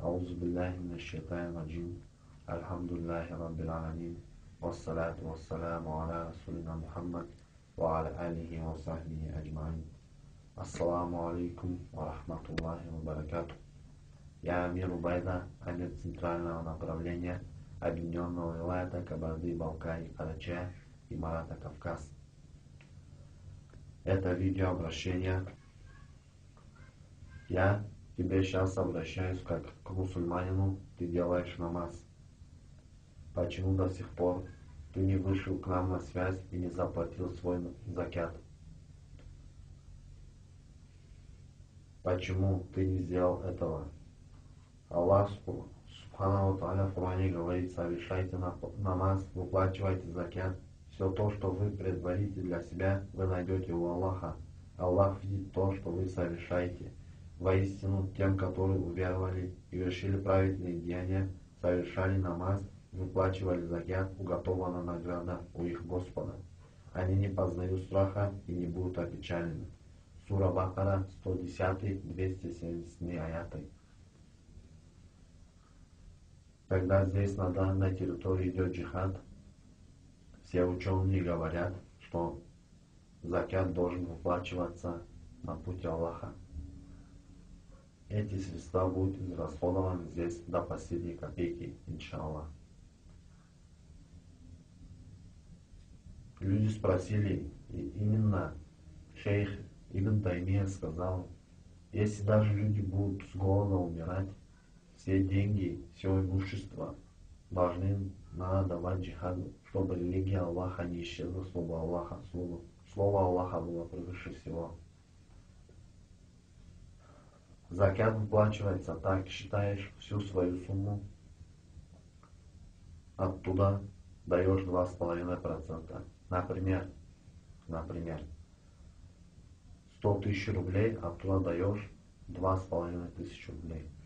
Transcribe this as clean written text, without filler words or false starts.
أعوذ بالله من الشيطان الرجيم. الحمد لله رب العالمين، والصلاة والسلام على رسولنا محمد وعلى آله وصحبه أجمعين. Ассаламу алейкум ва рахматуллахи ва баракату. Я Амир Убайда, амир центрального направления Объединенного вилайата Кабарды-Балкарии, Карачая и Марата Кавказ. Это видеообращение. Я тебе сейчас обращаюсь как к мусульманину, ты делаешь намаз. Почему до сих пор ты не вышел к нам на связь и не заплатил свой закят? Почему ты не сделал этого? Аллах Субхану ва Тааля в Коране говорит: совершайте намаз, выплачивайте закят. Все то, что вы предварите для себя, вы найдете у Аллаха. Аллах видит то, что вы совершаете. Воистину, тем, которые уверовали и вершили праведные деяния, совершали намаз, выплачивали закят, уготована награда у их Господа. Они не познают страха и не будут опечалены. Сура Бакара, 110-270 аяты. Когда здесь на данной территории идет джихад, все ученые говорят, что закят должен выплачиваться на пути Аллаха. Эти средства будут израсходованы здесь до последней копейки, иншаллах. Люди спросили, и именно шейх Ибн Таймия сказал: если даже люди будут с голода умирать, все деньги, все имущество надо давать джихаду, чтобы религия Аллаха не исчезла, слово Аллаха было превыше всего. Закят выплачивается так: считаешь всю свою сумму, оттуда даешь 2,5%. Например, 100 тысяч рублей, оттуда даешь 2,5 тысячи рублей.